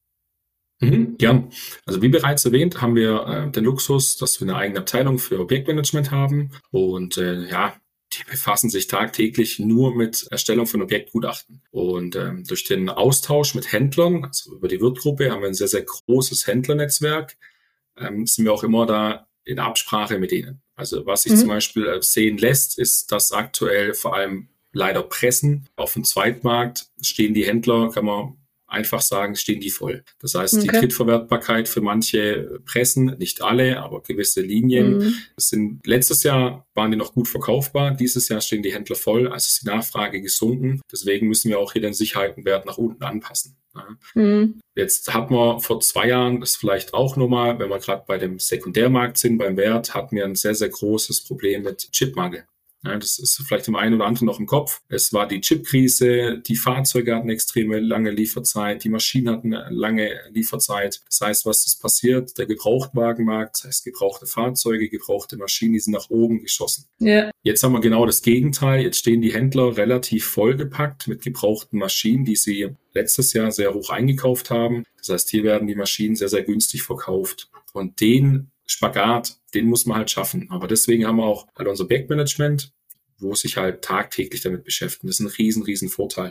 Gern. Also wie bereits erwähnt, haben wir den Luxus, dass wir eine eigene Abteilung für Objektmanagement haben und die befassen sich tagtäglich nur mit Erstellung von Objektgutachten. Und durch den Austausch mit Händlern, also über die Wirtgruppe, haben wir ein sehr, sehr großes Händlernetzwerk, sind wir auch immer da in Absprache mit denen. Also was sich zum Beispiel sehen lässt, ist, dass aktuell vor allem leider Pressen auf dem Zweitmarkt stehen die Händler, kann man einfach sagen, stehen die voll. Das heißt, die Drittverwertbarkeit für manche Pressen, nicht alle, aber gewisse Linien, letztes Jahr waren die noch gut verkaufbar, dieses Jahr stehen die Händler voll, also ist die Nachfrage gesunken. Deswegen müssen wir auch hier den Sicherheitenwert nach unten anpassen. Jetzt hat man vor 2 Jahren, das vielleicht auch nochmal, wenn wir gerade bei dem Sekundärmarkt sind, beim Wert, hatten wir ein sehr, sehr großes Problem mit Chipmangel. Ja, das ist vielleicht dem einen oder anderen noch im Kopf. Es war die Chipkrise, die Fahrzeuge hatten extreme lange Lieferzeit, die Maschinen hatten eine lange Lieferzeit. Das heißt, was ist passiert? Der Gebrauchtwagenmarkt, das heißt gebrauchte Fahrzeuge, gebrauchte Maschinen, die sind nach oben geschossen. Ja. Jetzt haben wir genau das Gegenteil. Jetzt stehen die Händler relativ vollgepackt mit gebrauchten Maschinen, die sie letztes Jahr sehr hoch eingekauft haben. Das heißt, hier werden die Maschinen sehr, sehr günstig verkauft. Und den Spagat, den muss man halt schaffen. Aber deswegen haben wir auch halt unser Objektmanagement, wo sich halt tagtäglich damit beschäftigen. Das ist ein riesen Vorteil.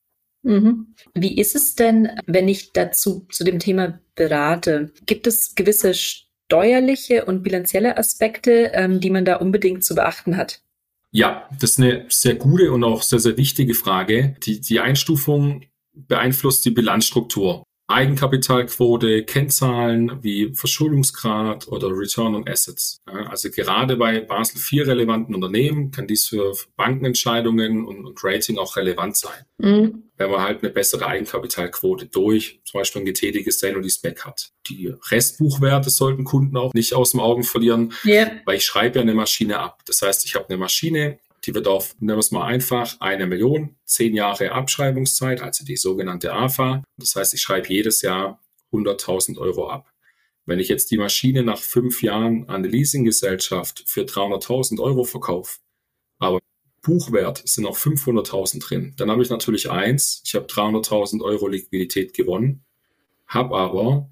Wie ist es denn, wenn ich zu dem Thema berate? Gibt es gewisse steuerliche und bilanzielle Aspekte, die man da unbedingt zu beachten hat? Ja, das ist eine sehr gute und auch sehr, sehr wichtige Frage. Die Einstufung beeinflusst die Bilanzstruktur. Eigenkapitalquote, Kennzahlen wie Verschuldungsgrad oder Return on Assets. Ja, also gerade bei Basel IV relevanten Unternehmen kann dies für Bankenentscheidungen und Rating auch relevant sein. Mhm. Wenn man halt eine bessere Eigenkapitalquote durch zum Beispiel ein getätigtes Sale und Leaseback hat. Die Restbuchwerte sollten Kunden auch nicht aus den Augen verlieren, weil ich schreibe ja eine Maschine ab. Das heißt, ich habe eine Maschine, die wird auf, nennen wir es mal einfach, 1 Million, 10 Jahre Abschreibungszeit, also die sogenannte AFA. Das heißt, ich schreibe jedes Jahr 100.000 Euro ab. Wenn ich jetzt die Maschine nach 5 Jahren an eine Leasinggesellschaft für 300.000 Euro verkaufe, aber Buchwert sind noch 500.000 drin, dann habe ich natürlich ich habe 300.000 Euro Liquidität gewonnen, habe aber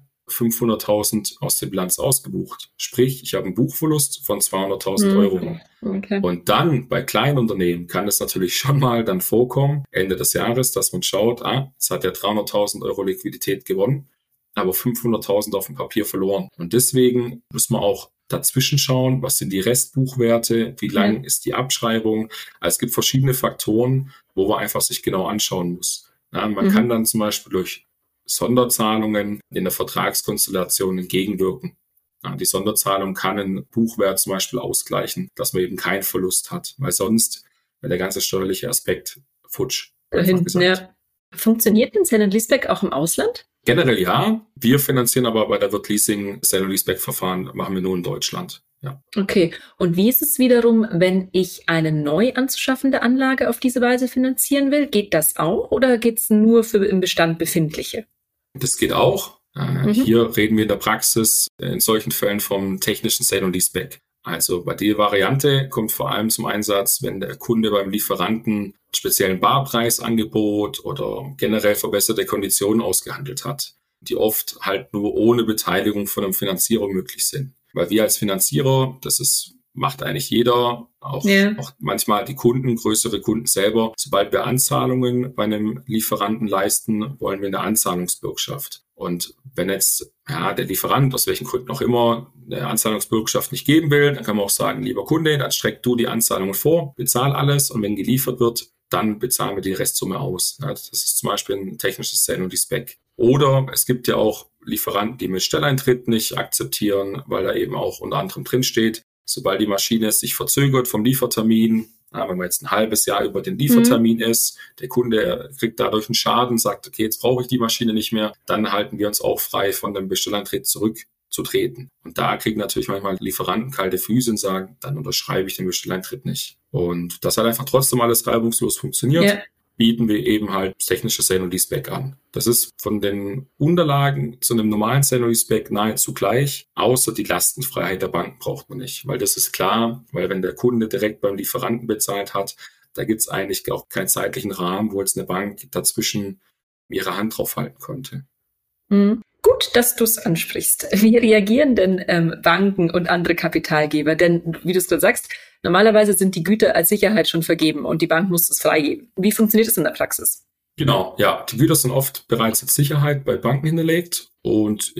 500.000 aus der Bilanz ausgebucht. Sprich, ich habe einen Buchverlust von 200.000 Euro. Okay. Und dann bei kleinen Unternehmen kann es natürlich schon mal dann vorkommen, Ende des Jahres, dass man schaut, es hat ja 300.000 Euro Liquidität gewonnen, aber 500.000 auf dem Papier verloren. Und deswegen muss man auch dazwischen schauen, was sind die Restbuchwerte, wie lang ist die Abschreibung. Also es gibt verschiedene Faktoren, wo man einfach sich genau anschauen muss. Ja, man kann dann zum Beispiel durch Sonderzahlungen in der Vertragskonstellation entgegenwirken. Ja, die Sonderzahlung kann einen Buchwert zum Beispiel ausgleichen, dass man eben keinen Verlust hat, weil sonst wäre der ganze steuerliche Aspekt futsch. Funktioniert denn Sale and Leaseback auch im Ausland? Generell ja. Wir finanzieren aber bei der Wirt Leasing Sale and Leaseback Verfahren machen wir nur in Deutschland. Ja. Okay. Und wie ist es wiederum, wenn ich eine neu anzuschaffende Anlage auf diese Weise finanzieren will? Geht das auch oder geht es nur für im Bestand befindliche? Das geht auch. Hier reden wir in der Praxis in solchen Fällen vom technischen Sale und Leaseback. Also bei der Variante kommt vor allem zum Einsatz, wenn der Kunde beim Lieferanten einen speziellen Barpreisangebot oder generell verbesserte Konditionen ausgehandelt hat, die oft halt nur ohne Beteiligung von einem Finanzierer möglich sind. Weil wir als Finanzierer, macht eigentlich jeder, auch manchmal die Kunden, größere Kunden selber. Sobald wir Anzahlungen bei einem Lieferanten leisten, wollen wir eine Anzahlungsbürgschaft. Und wenn jetzt der Lieferant, aus welchen Gründen auch immer, eine Anzahlungsbürgschaft nicht geben will, dann kann man auch sagen, lieber Kunde, dann streck du die Anzahlungen vor, bezahl alles und wenn geliefert wird, dann bezahlen wir die Restsumme aus. Das ist zum Beispiel ein technisches Sale und Leaseback. Oder es gibt ja auch Lieferanten, die mit Stelleintritt nicht akzeptieren, weil da eben auch unter anderem drinsteht, sobald die Maschine sich verzögert vom Liefertermin, wenn man jetzt ein halbes Jahr über den Liefertermin ist, der Kunde kriegt dadurch einen Schaden, sagt, okay, jetzt brauche ich die Maschine nicht mehr, dann halten wir uns auch frei, von dem Bestellantritt zurückzutreten. Und da kriegen natürlich manchmal Lieferanten kalte Füße und sagen, dann unterschreibe ich den Bestellantritt nicht. Und das hat einfach trotzdem alles reibungslos funktioniert. Bieten wir eben halt das technische Sale und Leaseback an. Das ist von den Unterlagen zu einem normalen Sale und Leaseback nahezu gleich, außer die Lastenfreiheit der Banken braucht man nicht, weil das ist klar, weil wenn der Kunde direkt beim Lieferanten bezahlt hat, da gibt es eigentlich auch keinen zeitlichen Rahmen, wo jetzt eine Bank dazwischen ihre Hand drauf halten konnte. Gut, dass du es ansprichst. Wie reagieren denn Banken und andere Kapitalgeber? Denn, wie du es gerade sagst, normalerweise sind die Güter als Sicherheit schon vergeben und die Bank muss es freigeben. Wie funktioniert es in der Praxis? Genau, ja. Die Güter sind oft bereits als Sicherheit bei Banken hinterlegt und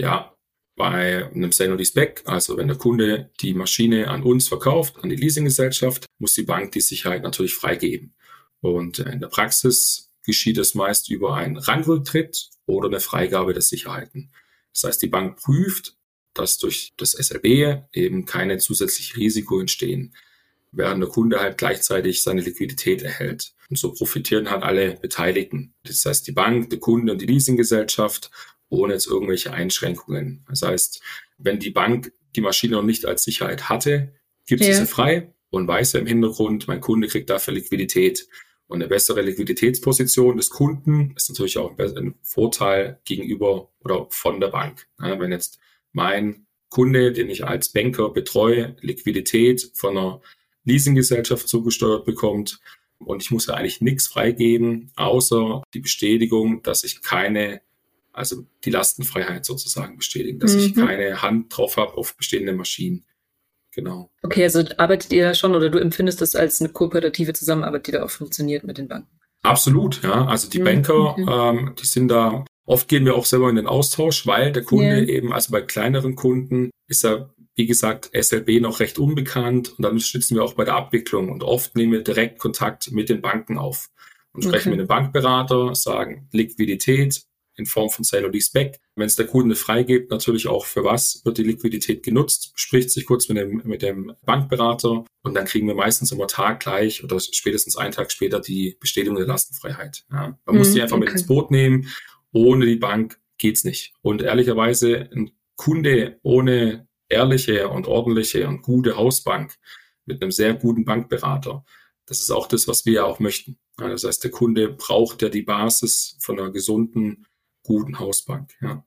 bei einem Sale und Leaseback, also wenn der Kunde die Maschine an uns verkauft, an die Leasinggesellschaft, muss die Bank die Sicherheit natürlich freigeben. Und in der Praxis geschieht es meist über einen Rangrücktritt oder eine Freigabe der Sicherheiten. Das heißt, die Bank prüft, dass durch das SLB eben keine zusätzlichen Risiko entstehen, während der Kunde halt gleichzeitig seine Liquidität erhält. Und so profitieren halt alle Beteiligten. Das heißt, die Bank, der Kunde und die Leasinggesellschaft ohne jetzt irgendwelche Einschränkungen. Das heißt, wenn die Bank die Maschine noch nicht als Sicherheit hatte, gibt sie frei und weiß ja im Hintergrund, mein Kunde kriegt dafür Liquidität. Und eine bessere Liquiditätsposition des Kunden ist natürlich auch ein Vorteil gegenüber oder von der Bank. Ja, wenn jetzt mein Kunde, den ich als Banker betreue, Liquidität von einer Leasinggesellschaft zugesteuert bekommt und ich muss ja eigentlich nichts freigeben, außer die Bestätigung, dass ich die Lastenfreiheit sozusagen bestätigen, dass ich keine Hand drauf habe auf bestehende Maschinen. Genau. Okay, also arbeitet ihr da schon oder du empfindest das als eine kooperative Zusammenarbeit, die da auch funktioniert mit den Banken? Absolut, ja. Also die Banker, die sind da, oft gehen wir auch selber in den Austausch, weil der Kunde eben, also bei kleineren Kunden ist ja, wie gesagt, SLB noch recht unbekannt und dann unterstützen wir auch bei der Abwicklung und oft nehmen wir direkt Kontakt mit den Banken auf und sprechen mit dem Bankberater, sagen Liquidität, in Form von Sale und Leaseback. Wenn es der Kunde freigibt, natürlich auch für was wird die Liquidität genutzt, spricht sich kurz mit dem Bankberater und dann kriegen wir meistens immer taggleich oder spätestens einen Tag später die Bestätigung der Lastenfreiheit. Ja, man muss die einfach mit ins Boot nehmen. Ohne die Bank geht's nicht. Und ehrlicherweise ein Kunde ohne ehrliche und ordentliche und gute Hausbank mit einem sehr guten Bankberater, das ist auch das, was wir ja auch möchten. Ja, das heißt, der Kunde braucht ja die Basis von einer gesunden, guten Hausbank. Ja.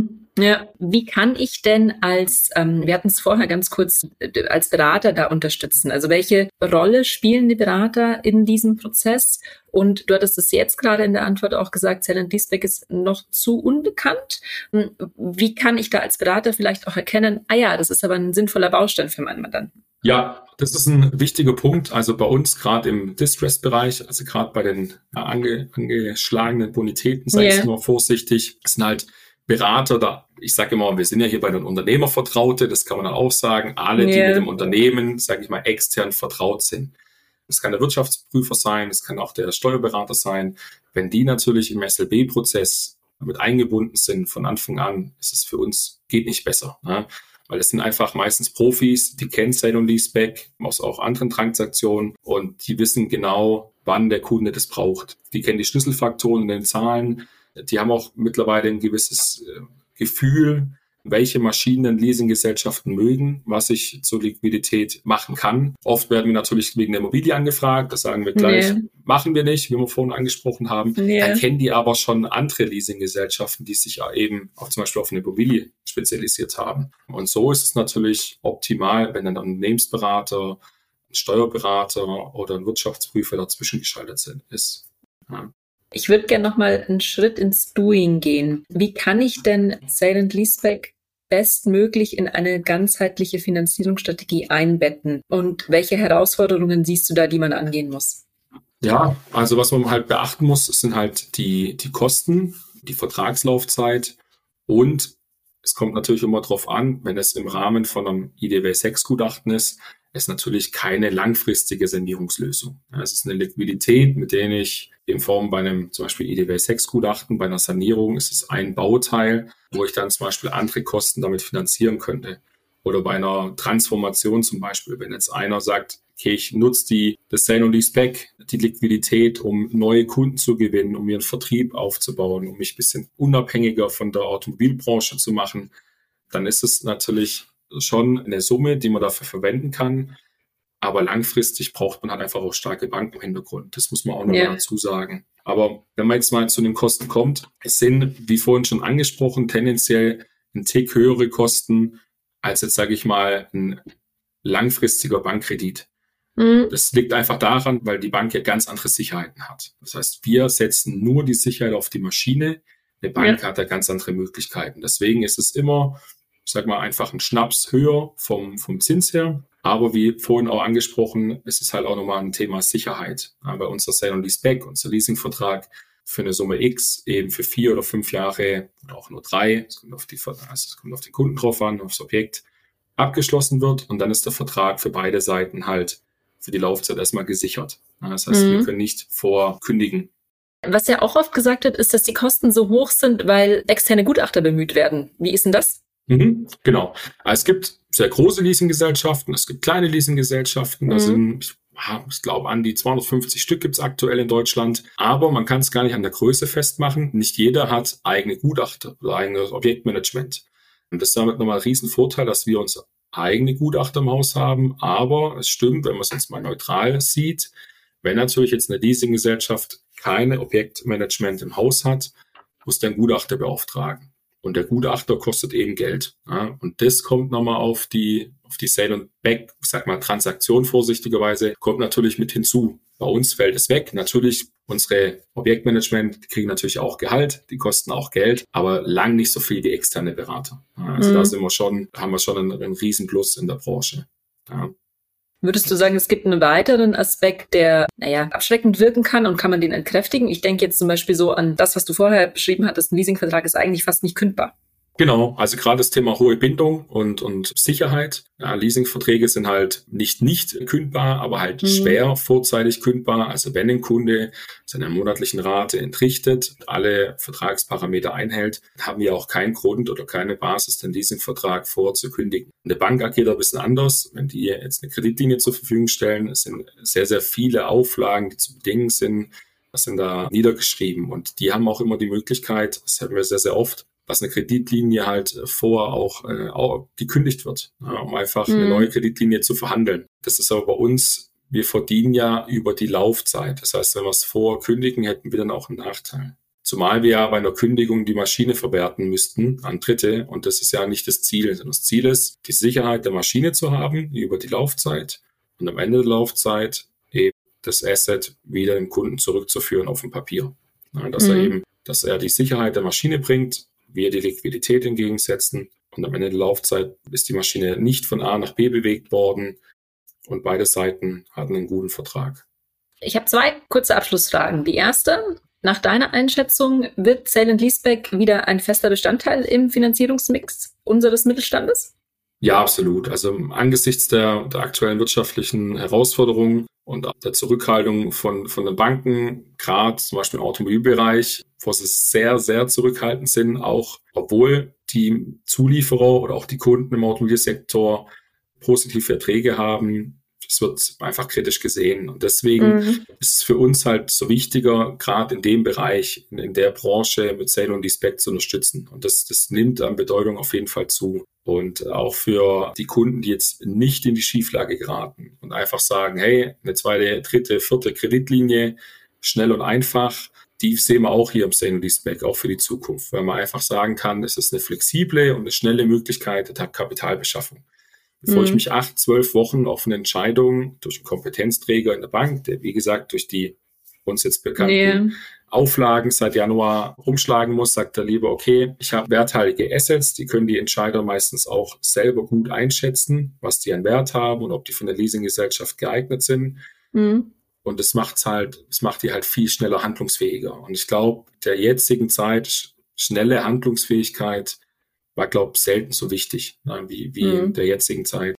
Ja, wie kann ich denn wir hatten es vorher ganz kurz, als Berater da unterstützen? Also welche Rolle spielen die Berater in diesem Prozess? Und du hattest es jetzt gerade in der Antwort auch gesagt, Sale and Leaseback ist noch zu unbekannt. Wie kann ich da als Berater vielleicht auch erkennen, das ist aber ein sinnvoller Baustein für meinen Mandanten? Ja, das ist ein wichtiger Punkt. Also bei uns gerade im Distress-Bereich, also gerade bei den angeschlagenen Bonitäten, sage ich nur vorsichtig, sind halt Berater da. Ich sage immer, wir sind ja hier bei den Unternehmervertraute, das kann man dann auch sagen, alle, die mit dem Unternehmen, sage ich mal, extern vertraut sind. Das kann der Wirtschaftsprüfer sein, das kann auch der Steuerberater sein. Wenn die natürlich im SLB-Prozess mit eingebunden sind von Anfang an, ist es für uns, geht nicht besser. Ne? Weil es sind einfach meistens Profis, die kennen Sale und Leaseback aus auch anderen Transaktionen und die wissen genau, wann der Kunde das braucht. Die kennen die Schlüsselfaktoren in den Zahlen. Die haben auch mittlerweile ein gewisses Gefühl, welche Maschinen Leasinggesellschaften mögen, was ich zur Liquidität machen kann. Oft werden wir natürlich wegen der Immobilie angefragt, das sagen wir gleich, machen wir nicht, wie wir vorhin angesprochen haben. Dann kennen die aber schon andere Leasinggesellschaften, die sich eben auch zum Beispiel auf eine Immobilie spezialisiert haben. Und so ist es natürlich optimal, wenn ein Unternehmensberater, ein Steuerberater oder ein Wirtschaftsprüfer dazwischen geschaltet ist. Ja. Ich würde gerne noch mal einen Schritt ins Doing gehen. Wie kann ich denn Sale and Leaseback bestmöglich in eine ganzheitliche Finanzierungsstrategie einbetten? Und welche Herausforderungen siehst du da, die man angehen muss? Ja, also was man halt beachten muss, sind halt die Kosten, die Vertragslaufzeit und es kommt natürlich immer drauf an, wenn es im Rahmen von einem IDW6-Gutachten ist natürlich keine langfristige Sanierungslösung. Es ist eine Liquidität, mit der ich in Form bei einem zum Beispiel IDW6-Gutachten, bei einer Sanierung ist es ein Bauteil, wo ich dann zum Beispiel andere Kosten damit finanzieren könnte. Oder bei einer Transformation zum Beispiel, wenn jetzt einer sagt, okay, ich nutze das Sale und Leaseback, die Liquidität, um neue Kunden zu gewinnen, um mir einen Vertrieb aufzubauen, um mich ein bisschen unabhängiger von der Automobilbranche zu machen, dann ist es natürlich schon eine Summe, die man dafür verwenden kann. Aber langfristig braucht man halt einfach auch starke Banken im Hintergrund. Das muss man auch noch mal dazu sagen. Aber wenn man jetzt mal zu den Kosten kommt, es sind, wie vorhin schon angesprochen, tendenziell ein Tick höhere Kosten als jetzt, sage ich mal, ein langfristiger Bankkredit. Das liegt einfach daran, weil die Bank ja ganz andere Sicherheiten hat. Das heißt, wir setzen nur die Sicherheit auf die Maschine. Eine Bank hat da ganz andere Möglichkeiten. Deswegen ist es immer, ich sag mal, einfach ein Schnaps höher vom Zins her. Aber wie vorhin auch angesprochen, ist es halt auch nochmal ein Thema Sicherheit. Bei unser Sale und Leaseback, unser Leasingvertrag für eine Summe X, eben für 4 oder 5 Jahre oder auch nur 3, es kommt auf den Kunden drauf an, aufs Objekt, abgeschlossen wird. Und dann ist der Vertrag für beide Seiten halt für die Laufzeit erstmal gesichert. Das heißt, wir können nicht vorkündigen. Was ja auch oft gesagt wird, ist, dass die Kosten so hoch sind, weil externe Gutachter bemüht werden. Wie ist denn das? Genau. Es gibt sehr große Leasinggesellschaften, es gibt kleine Leasinggesellschaften, da sind, ich glaube, an die 250 Stück gibt's aktuell in Deutschland, aber man kann es gar nicht an der Größe festmachen. Nicht jeder hat eigene Gutachter oder eigenes Objektmanagement. Und das ist damit nochmal ein Riesenvorteil, dass wir uns eigene Gutachter im Haus haben, aber es stimmt, wenn man es jetzt mal neutral sieht, wenn natürlich jetzt eine Leasinggesellschaft keine Objektmanagement im Haus hat, muss der einen Gutachter beauftragen. Und der Gutachter kostet eben Geld. Ja? Und das kommt nochmal auf die Sale und Back, ich sag mal Transaktion vorsichtigerweise, kommt natürlich mit hinzu. Bei uns fällt es weg. Natürlich, unsere Objektmanagement, die kriegen natürlich auch Gehalt, die kosten auch Geld, aber lang nicht so viel wie externe Berater. Ja? Also da haben wir schon einen Riesenplus in der Branche. Ja. Würdest du sagen, es gibt einen weiteren Aspekt, der, abschreckend wirken kann und kann man den entkräftigen? Ich denke jetzt zum Beispiel so an das, was du vorher beschrieben hattest, ein Leasingvertrag ist eigentlich fast nicht kündbar. Genau, also gerade das Thema hohe Bindung und Sicherheit. Ja, Leasingverträge sind halt nicht kündbar, aber halt schwer vorzeitig kündbar. Also wenn ein Kunde seine monatlichen Rate entrichtet, alle Vertragsparameter einhält, haben wir auch keinen Grund oder keine Basis, den Leasingvertrag vorzukündigen. Eine Bank agiert ein bisschen anders. Wenn die jetzt eine Kreditlinie zur Verfügung stellen, es sind sehr, sehr viele Auflagen, die zu bedingen sind. Das sind da niedergeschrieben und die haben auch immer die Möglichkeit, das haben wir sehr, sehr oft, dass eine Kreditlinie halt vorher auch gekündigt wird, ja, um einfach eine neue Kreditlinie zu verhandeln. Das ist aber bei uns, wir verdienen ja über die Laufzeit. Das heißt, wenn wir es vorher kündigen, hätten wir dann auch einen Nachteil. Zumal wir ja bei einer Kündigung die Maschine verwerten müssten an Dritte und das ist ja nicht das Ziel, sondern das Ziel ist, die Sicherheit der Maschine zu haben über die Laufzeit und am Ende der Laufzeit eben das Asset wieder dem Kunden zurückzuführen auf dem Papier. Ja, dass er die Sicherheit der Maschine bringt, wir die Liquidität entgegensetzen und am Ende der Laufzeit ist die Maschine nicht von A nach B bewegt worden und beide Seiten hatten einen guten Vertrag. Ich habe 2 kurze Abschlussfragen. Die erste, nach deiner Einschätzung, wird Sale and Leaseback wieder ein fester Bestandteil im Finanzierungsmix unseres Mittelstandes? Ja, absolut. Also angesichts der aktuellen wirtschaftlichen Herausforderungen und der Zurückhaltung von den Banken, gerade zum Beispiel im Automobilbereich, wo sie sehr, sehr zurückhaltend sind, auch obwohl die Zulieferer oder auch die Kunden im Automobilsektor positive Erträge haben. Es wird einfach kritisch gesehen. Und deswegen ist es für uns halt so wichtiger, gerade in dem Bereich, in der Branche mit Sale und Leaseback zu unterstützen. Und das nimmt an Bedeutung auf jeden Fall zu. Und auch für die Kunden, die jetzt nicht in die Schieflage geraten und einfach sagen, hey, eine zweite, dritte, vierte Kreditlinie, schnell und einfach, die sehen wir auch hier im Sale und Leaseback, auch für die Zukunft. Weil man einfach sagen kann, es ist eine flexible und eine schnelle Möglichkeit der Kapitalbeschaffung. Bevor ich mich 8, 12 Wochen auf eine Entscheidung durch einen Kompetenzträger in der Bank, der wie gesagt durch die uns jetzt bekannten Auflagen seit Januar rumschlagen muss, sagt er lieber, okay, ich habe werthaltige Assets, die können die Entscheider meistens auch selber gut einschätzen, was die an Wert haben und ob die von der Leasinggesellschaft geeignet sind. Und das macht die halt viel schneller handlungsfähiger. Und ich glaube, der jetzigen Zeit, schnelle Handlungsfähigkeit war, glaube ich, selten so wichtig, wie in der jetzigen Zeit.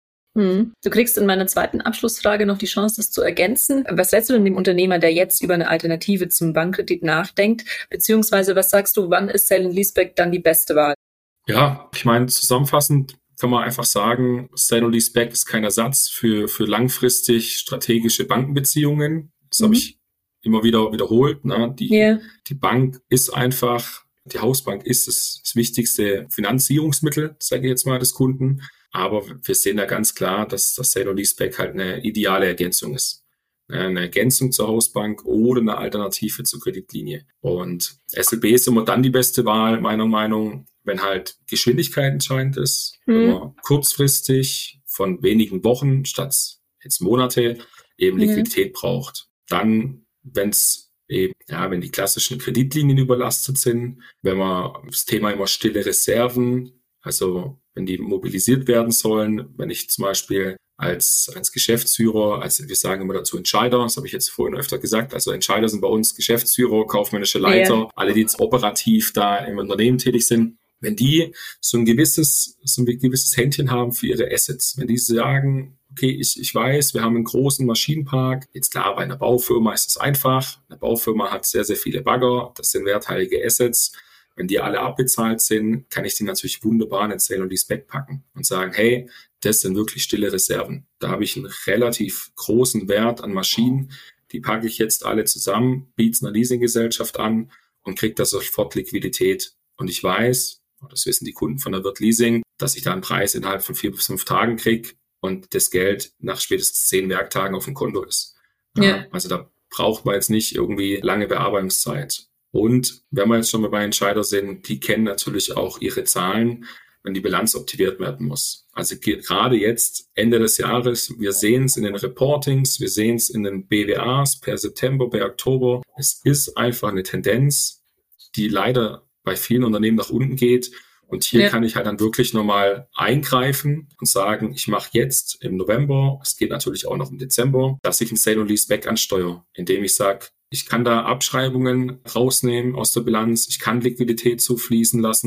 Du kriegst in meiner zweiten Abschlussfrage noch die Chance, das zu ergänzen. Was rätst du denn dem Unternehmer, der jetzt über eine Alternative zum Bankkredit nachdenkt? Beziehungsweise was sagst du, wann ist Sale and Leaseback dann die beste Wahl? Ja, ich meine, zusammenfassend kann man einfach sagen, Sale and Leaseback ist kein Ersatz für langfristig strategische Bankenbeziehungen. Das habe ich immer wieder wiederholt. Ne? Die Bank ist einfach, die Hausbank ist das wichtigste Finanzierungsmittel, sage ich jetzt mal, des Kunden. Aber wir sehen da ganz klar, dass das Sale and Leaseback halt eine ideale Ergänzung ist. Eine Ergänzung zur Hausbank oder eine Alternative zur Kreditlinie. Und SLB ist immer dann die beste Wahl, meiner Meinung, wenn halt Geschwindigkeit entscheidend ist, wenn man kurzfristig von wenigen Wochen statt jetzt Monate eben Liquidität braucht. Dann, wenn die klassischen Kreditlinien überlastet sind, wenn man das Thema immer stille Reserven, also wenn die mobilisiert werden sollen, wenn ich zum Beispiel als Geschäftsführer, wir sagen immer dazu Entscheider, das habe ich jetzt vorhin öfter gesagt, also Entscheider sind bei uns Geschäftsführer, kaufmännische Leiter, alle, die jetzt operativ da im Unternehmen tätig sind, wenn die so ein gewisses Händchen haben für ihre Assets, wenn die sagen, okay, ich weiß, wir haben einen großen Maschinenpark, jetzt klar, bei einer Baufirma ist es einfach, eine Baufirma hat sehr, sehr viele Bagger, das sind werthaltige Assets. Wenn die alle abbezahlt sind, kann ich die natürlich wunderbar in den Sale and Leaseback packen und sagen, hey, das sind wirklich stille Reserven. Da habe ich einen relativ großen Wert an Maschinen, die packe ich jetzt alle zusammen, biete es einer Leasinggesellschaft an und kriege da sofort Liquidität. Und ich weiß, das wissen die Kunden von der Wirt Leasing, dass ich da einen Preis innerhalb von 4 bis 5 Tagen kriege und das Geld nach spätestens 10 Werktagen auf dem Konto ist. Ja. Also da braucht man jetzt nicht irgendwie lange Bearbeitungszeit. Und wenn wir jetzt schon mal bei Entscheider sind, die kennen natürlich auch ihre Zahlen, wenn die Bilanz optimiert werden muss. Also gerade jetzt, Ende des Jahres, wir sehen es in den Reportings, wir sehen es in den BWAs per September, per Oktober. Es ist einfach eine Tendenz, die leider bei vielen Unternehmen nach unten geht. Und hier kann ich halt dann wirklich nochmal eingreifen und sagen, ich mache jetzt im November, es geht natürlich auch noch im Dezember, dass ich ein Sale and Leaseback ansteuere, indem ich sage, ich kann da Abschreibungen rausnehmen aus der Bilanz, ich kann Liquidität zufließen lassen,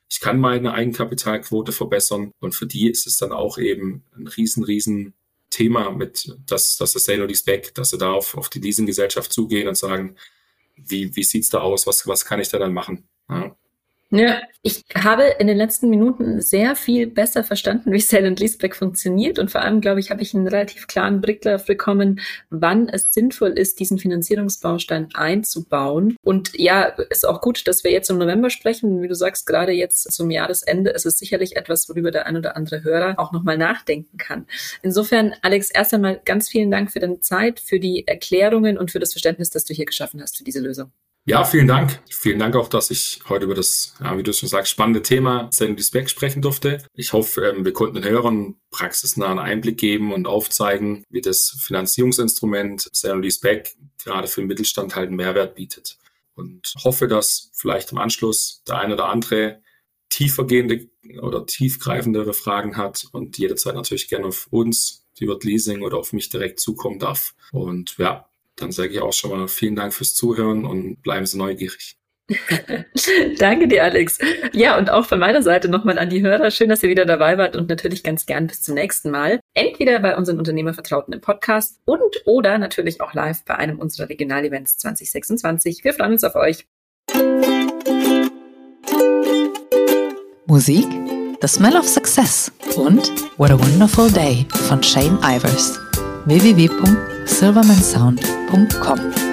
ich kann meine Eigenkapitalquote verbessern. Und für die ist es dann auch eben ein riesen Thema mit, dass das Sale or Leaseback, dass sie da auf die Leasinggesellschaft zugehen und sagen, wie sieht's da aus, was kann ich da dann machen? Ja, ich habe in den letzten Minuten sehr viel besser verstanden, wie Sale and Leaseback funktioniert und vor allem, glaube ich, habe ich einen relativ klaren Blick darauf bekommen, wann es sinnvoll ist, diesen Finanzierungsbaustein einzubauen. Und ja, ist auch gut, dass wir jetzt im November sprechen. Wie du sagst, gerade jetzt zum Jahresende ist es sicherlich etwas, worüber der ein oder andere Hörer auch nochmal nachdenken kann. Insofern, Alex, erst einmal ganz vielen Dank für deine Zeit, für die Erklärungen und für das Verständnis, das du hier geschaffen hast für diese Lösung. Ja, vielen Dank. Vielen Dank auch, dass ich heute über das, wie du schon sagst, spannende Thema Sale and Leaseback sprechen durfte. Ich hoffe, wir konnten den Hörern praxisnahen Einblick geben und aufzeigen, wie das Finanzierungsinstrument Sale and Leaseback gerade für den Mittelstand halt einen Mehrwert bietet. Und hoffe, dass vielleicht im Anschluss der ein oder andere tiefergehende oder tiefgreifendere Fragen hat und jederzeit natürlich gerne auf uns, die Wirth Leasing oder auf mich direkt zukommen darf. Und ja, dann sage ich auch schon mal vielen Dank fürs Zuhören und bleiben Sie neugierig. Danke dir, Alex. Ja, und auch von meiner Seite nochmal an die Hörer. Schön, dass ihr wieder dabei wart und natürlich ganz gern bis zum nächsten Mal. Entweder bei unseren Unternehmervertrauten im Podcast oder natürlich auch live bei einem unserer Regionalevents 2026. Wir freuen uns auf euch. Musik, The Smell of Success und What a Wonderful Day von Shane Ivers. www.silvermansound.com